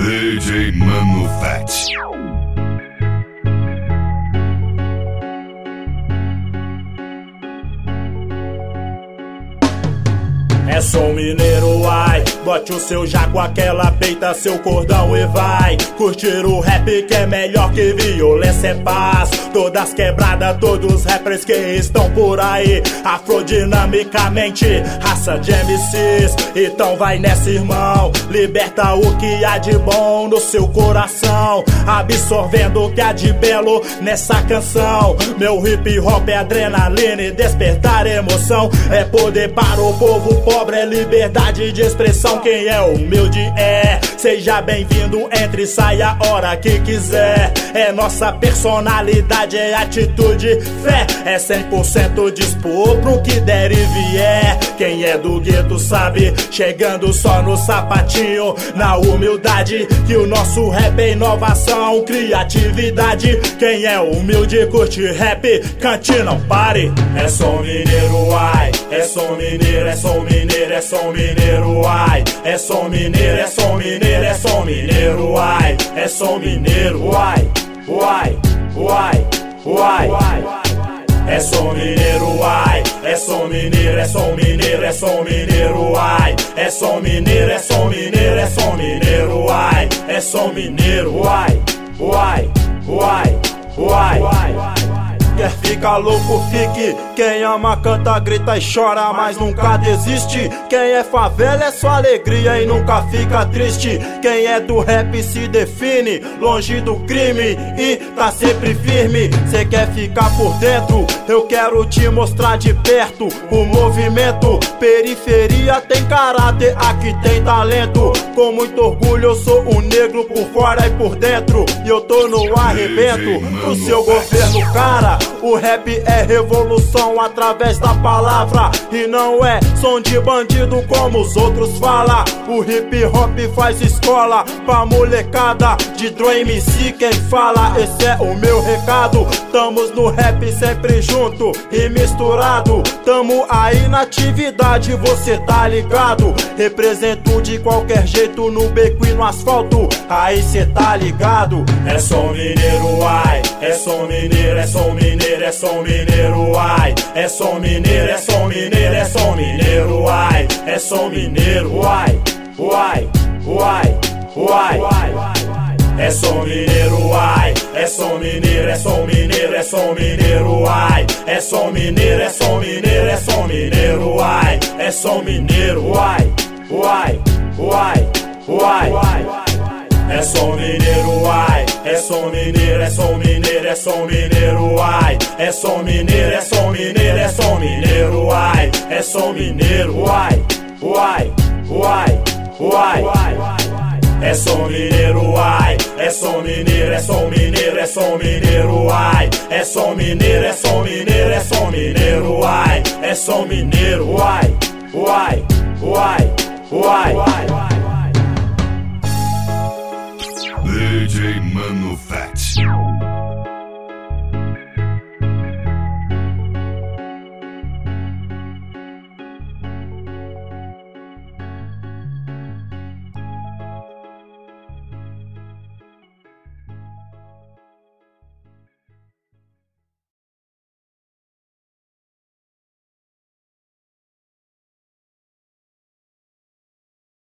DJ Mano Fat. É som mineiro, ai, bote o seu jaco, aquela peita, seu cordão e vai curtir o rap que é melhor que violência, é paz. Todas quebradas, todos os rappers que estão por aí, afrodinamicamente, raça de MCs. Então vai nessa, irmão, liberta o que há de bom no seu coração, absorvendo o que há de belo nessa canção. Meu hip hop é adrenalina e despertar emoção, é poder para o povo pobre, é liberdade de expressão. Quem é humilde seja bem-vindo, entre e saia a hora que quiser. É nossa personalidade, é atitude, fé, é 100% dispor pro que der e vier. Quem é do gueto sabe, chegando só no sapatinho, na humildade, que o nosso rap é inovação, criatividade. Quem é humilde curte rap, cante, não pare. É som mineiro, ai, é som mineiro, é som mineiro, é som mineiro, ai, é som mineiro, é som mineiro, é som mineiro, ai, é som mineiro, ai, uai, uai, uai, é som mineiro, ai, é som mineiro, é som mineiro, é som mineiro, ai, é som mineiro, é som mineiro, é som mineiro, ai, é som mineiro, ai, uai, uai, uai. Quer ficar louco, fique. Quem ama, canta, grita e chora, mas nunca desiste. Quem é favela é só alegria e nunca fica triste. Quem é do rap se define, longe do crime e tá sempre firme. Cê quer ficar por dentro, eu quero te mostrar de perto o movimento. Periferia tem caráter, aqui tem talento. Com muito orgulho eu sou um negro por fora e por dentro, e eu tô no arrebento pro seu governo, cara. O rap é revolução através da palavra, e não é som de bandido como os outros falam. O hip hop faz escola pra molecada, de Drum MC quem fala, esse é o meu recado. Tamos no rap sempre junto e misturado, tamo aí na atividade, você tá ligado. Represento de qualquer jeito no beco e no asfalto, aí cê tá ligado. É som mineiro, ai, é som mineiro, é som mineiro, é som mineiro, ai, é som mineiro, é som mineiro, é som mineiro, ai, é som mineiro, ai, uai, uai, uai. É som mineiro, ai, é som mineiro, é som mineiro, é som mineiro, ai, é som mineiro, é som mineiro, é som mineiro, ai, é som mineiro, ai, uai, uai, uai. É som mineiro, ai, é som mineiro, é som mineiro, é som mineiro, ai, é som mineiro, é som mineiro, é som mineiro, ai, é som mineiro, ai, uai, uai, uai. É som mineiro, ai, é som mineiro, é som mineiro, é som mineiro, ai, é som mineiro, é som mineiro, é som mineiro, ai, é som mineiro, ai, uai.